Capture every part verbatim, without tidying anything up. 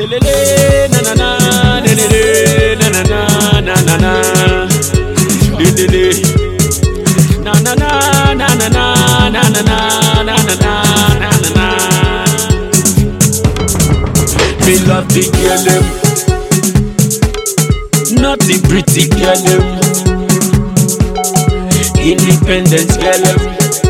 Lelele, na na na, lelele, na na na, na na na, lelele, na na na, na na na, na na na, na na na, na na. Me love the girl them, not the pretty girl them, independent girl them.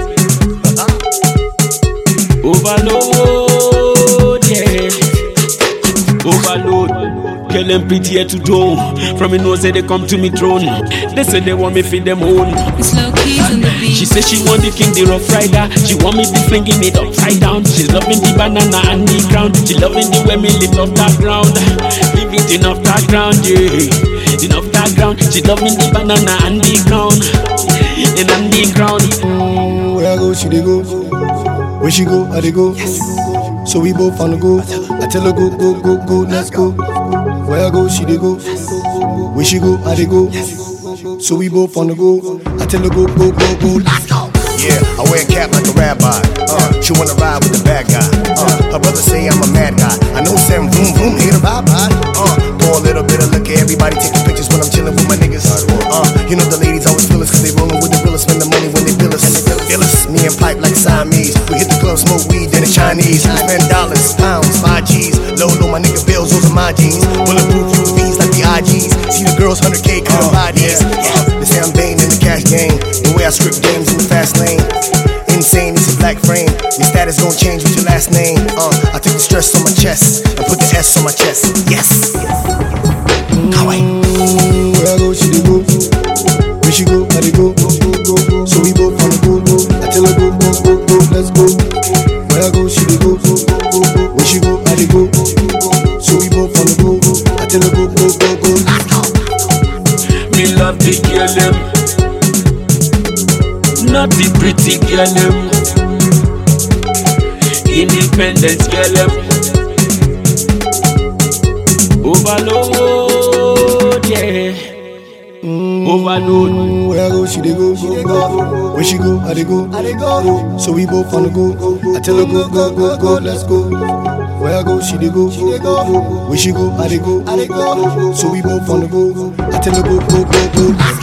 Overload, yeah. Overload. Girl them pretty here to do. From me nose they come to me throne. They say they want me feed them own. It's low keys on the beat. She say she want the king, the rough rider. She want me be flinging it upside down. She's loving the banana and the ground. She loving the way me lift off that ground. Leave it in off that ground, yeah. In off that ground. She loving the banana and the ground. And on the ground. Mm, where I go, she dey go. Where she go, I dey go. Yes. So we both wanna go. I tell her go, go, go, go, let's go. Where I go, she dey go. Where she go, I dey go. So we both wanna go. I tell her go, go, go, go, let's go. Yeah, I wear a cap like a rabbi. Uh, she wanna ride with the bad guy. Uh, her brother say I'm a mad guy. I know Sam boom boom, hate a vibe, vibe. Uh, throw a little bit of look at everybody taking pictures when I'm chilling with my niggas. Uh, you know the ladies always feel us cause they rollin' with the realest, spend the money when they bill us. Illest, me and Pipe like Siamese. We hit the club, smoke weed, then it's Chinese. Spend dollars, pounds, five G's. Low, low, my nigga bills, those are my jeans. Bulletproof U Vs like the I Gs. See the girls, one hundred K, couldn't buy these. Yeah, they say I'm Bane in the cash game. The way I script games in the fast lane. Insane, it's a black frame. Your status gon' change with your last name. Uh, I take the stress on my chest and put the S on my chest. Yes. Kawaii. Mm, where I go, she dey go. Where she go, I dey go. So we both wanna go. I tell her go, go, go, go, let's go. Where I go, she dey go. Where she go, I dey go. So we both wanna go. I tell her go, go, go, go, let's go. Me love the girl them, not the pretty girl them, independent girl them. Overload, yeah. Mm, Overload. where I go, she dey go, go, go. Where she go, I dey go. So we both wanna go. I tell her go, go, go, go, let's go. Where I go, she dey go. Where she go, I dey go. So we both wanna go. I tell her go, go, go, go.